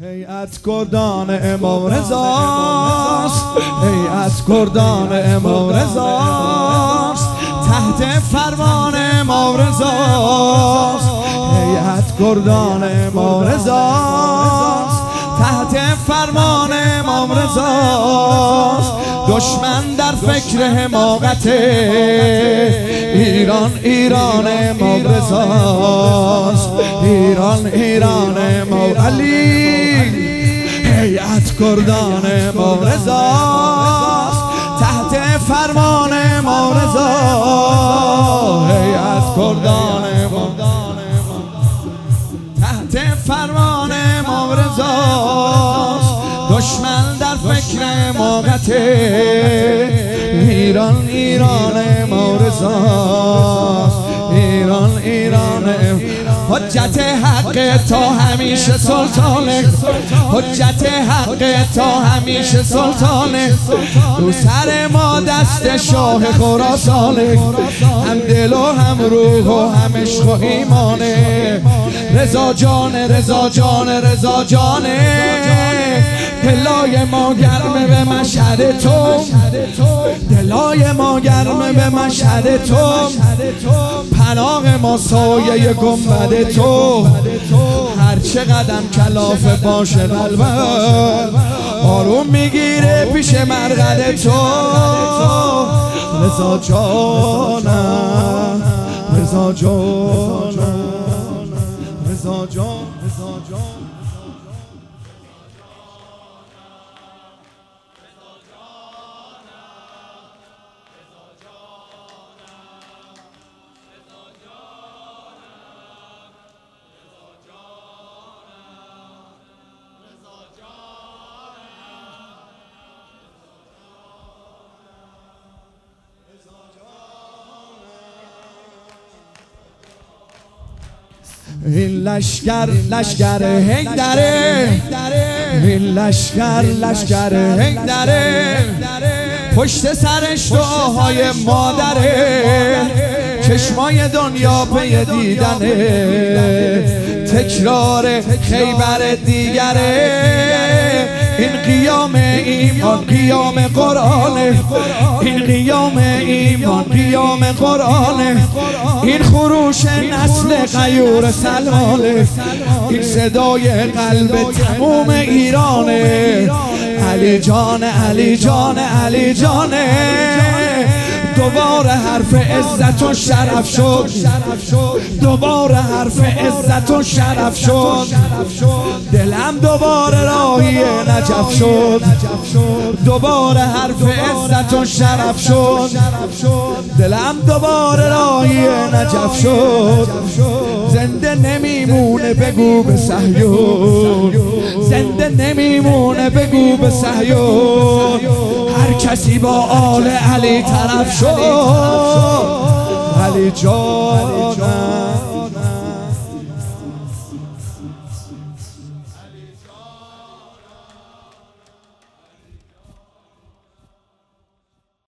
هیئت گردان امام رضاست، هیئت گردان امام رضاست، تحت فرمان امام رضاست. هیئت گردان امام رضاست، تحت فرمان امام رضاست. دشمن در فکر حماقت ایران، ایران امام رضاست، ایران، ایران امام علی. هیئت گردان امام رضاست، تحت فرمان امام رضا. هیئت گردان امام، تحت فرمان امام رضاست. دشمن در فکر حماقت ایران، ایران امام رضاست، ایران، ایران. حجت حق تا همیشه سلطانه، حجت حق تا همیشه سلطانه. رو سر ما دست شاه خراسانه، هم دل و هم روح و هم عشق و ایمانه. رضا جان، رضا جان، رضا جانه. دلای ما گرمه به مشهد تو، دلای ما گرمه به مشهد تو. پناه ما سایه گنبد تو. هر چه قدم کلافه باشه قلبم، آروم میگیره پیش مرقد تو. رضا جانم، رضا جانم، رضا جان، رضا جان. این لشکر، لشکر حیدره، این لشکر، لشکر حیدره. پشت سرش دعاهای مادره، چشمای دنیا پی دیدنه. تکرار خیبر دیگره. این قیام ایمان، قیام قرآنه. این قیام ایمان، قیام قرآنه. این خروش نسل غیور سلمانه. این صدای قلب تموم ایرانه. علی جان، علی جان، علی جانه. دوباره حرف عزت و شرف شد، دوباره حرف عزت و شرف شد. دلم دوباره راهی نجف شد، دوباره حرف عزت و شرف شد. دلم دوباره راهی نجف شد. زنده نمیمونه بگو به صهیون، زنده نمیمونه بگو به صهیون. هر کسی با آل علی طرف شد. علی جانم.